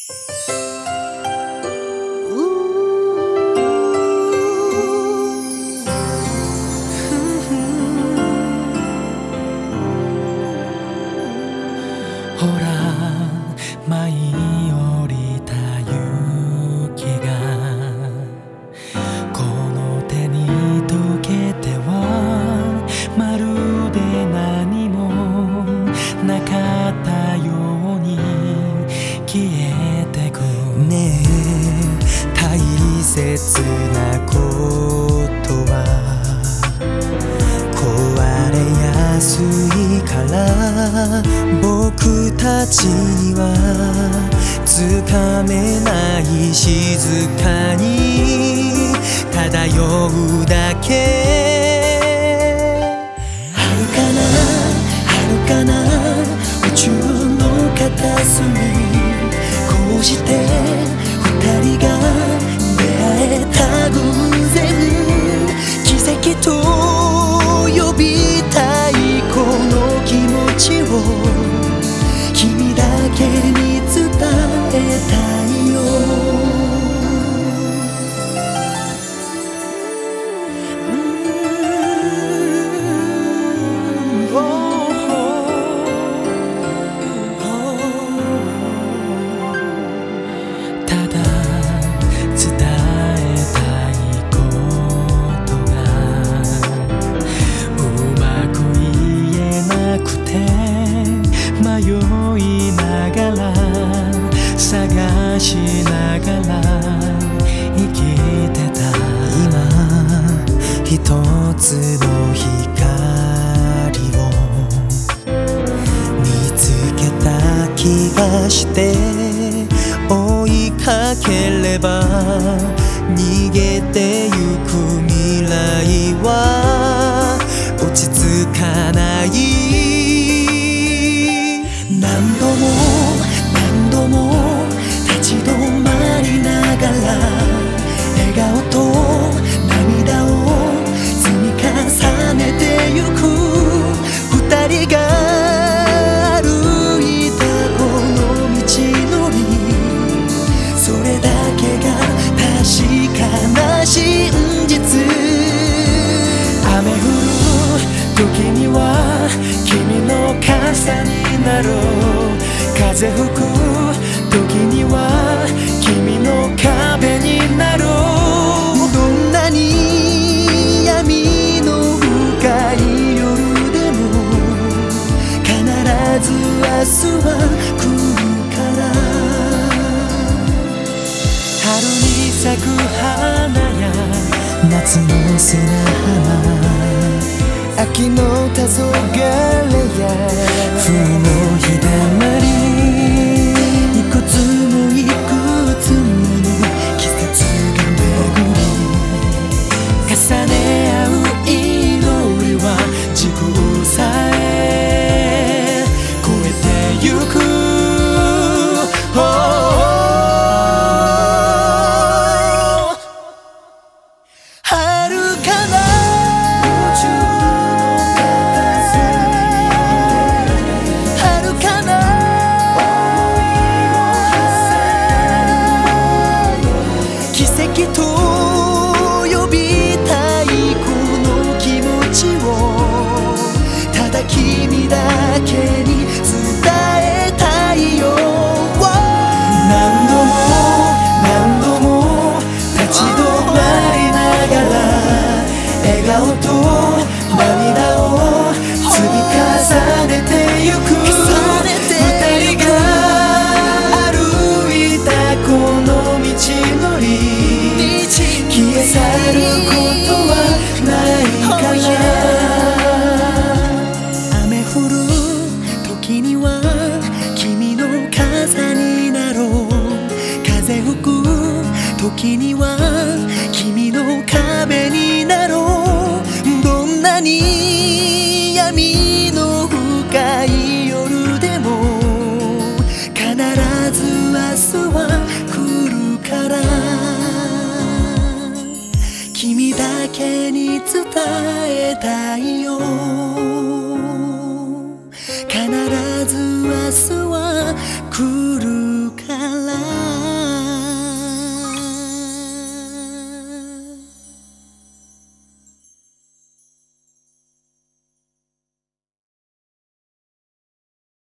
ほら舞い降りた雪がこの手に溶けてはまるで何もなかったように消えてく。ねえ大切なことは壊れやすいから僕たちにはつかめない静かに漂うだけ。遥かな遥かな宇宙の片隅こうして二人が出会えた偶然奇跡と呼びたいこの気持ちを君だけに伝えたいよ。ただ伝えたいことがうまく言えなくて迷いながら探しながら生きてた。今一つの光を見つけた気がして追いかければ逃げてゆく未来は落ち着かない。何度も何度も立ち止まりながら笑顔と涙を積み重ねてゆく二人が歩いたこの道のりそれだけが確かな真実。雨降る時には君の傘になろう。風吹く時には君の壁になろう。どんなに闇の深い夜でも必ず明日は来るから。春に咲く花や夏の砂浜秋の黄昏や冬の日だまりいくつもいくつもの季節が巡り重ね合う祈りは時空さえ超えてゆく。と呼びたいこの気持ちをただ君だけに伝えたいよ。何度も何度も立ち止まりながら笑顔と涙を積み重ねてゆく二人が歩いたこの道のり消え去ることはないかな。雨降る時には君の傘になろう。風吹く時には君の壁になろう。どんなに闇の深い夜でも必ず明日は来るから。君だけに伝えたいよ。